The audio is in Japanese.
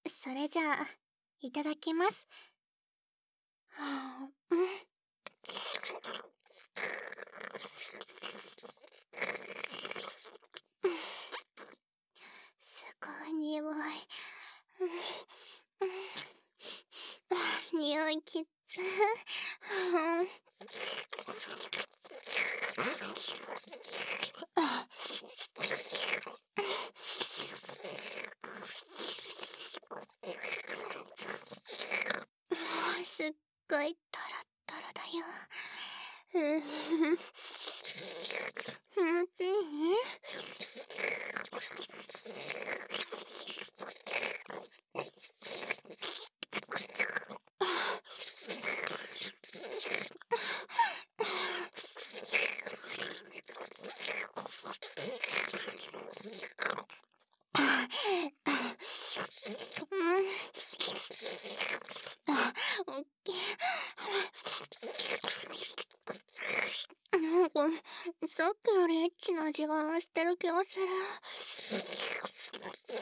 それじゃあ、いただきます。うん。すごい匂い。匂いきつ。すっごいトロットロだよ。オッケー。なんか、さっきよりエッチな味がしてる気がする。